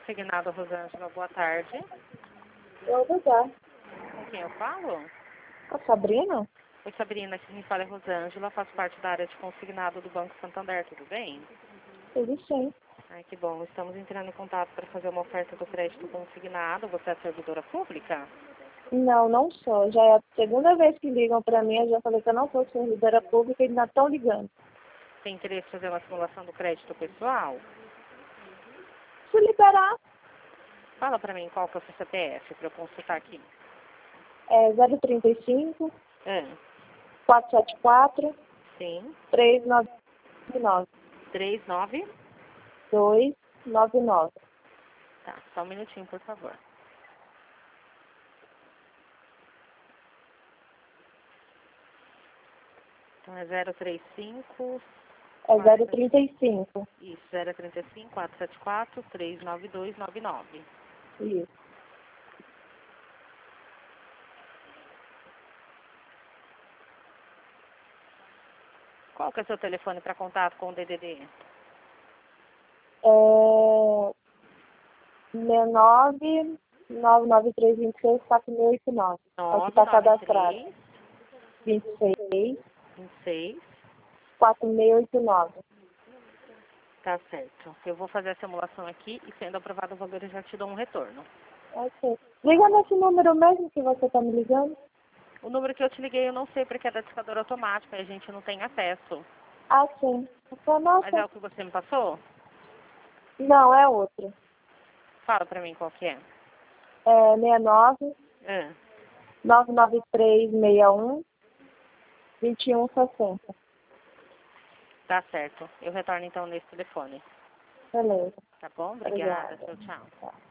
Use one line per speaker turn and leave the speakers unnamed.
Consignado, Rosângela, boa tarde.
Eu vou dar.
Com quem eu falo?
Com a Sabrina?
Oi, Sabrina, aqui quem fala é Rosângela, faço parte da área de consignado do Banco Santander, tudo bem?
Tudo sim.
Ai, que bom. Estamos entrando em contato para fazer uma oferta do crédito consignado. Você é servidora pública?
Não, não sou. Já é a segunda vez que ligam para mim. Eu já falei que eu não sou servidora pública e ainda estão ligando.
Tem interesse em fazer uma simulação do crédito pessoal?
Se liberar,
Fala para mim qual que é o seu CPF para eu consultar aqui.
é 035
É,
474
sim,
399
39.
299.
Tá, só um minutinho, por favor. Então é 035,
É
4,
035.
isso, 035 474 39299.
Isso.
Qual que é o seu telefone para contato com o DDD?
É 69 99326 4689. É o que está cadastrado.
993
26
26.
4689.
Tá certo. Eu vou fazer a simulação aqui e sendo aprovado o valor eu já te dou um retorno.
Ok. Liga nesse número mesmo que você está me ligando.
O número que eu te liguei eu não sei porque é da discadora automática e a gente não tem acesso.
Ah, sim. Então,
Mas é
nossa.
o que você me passou?
Não, é outro.
Fala pra mim qual que é.
É 69
É.
99361 2160.
Tá certo. Eu retorno então nesse telefone.
Beleza.
Tá bom? Obrigada.
Obrigada.
Tchau, tchau.
Tá.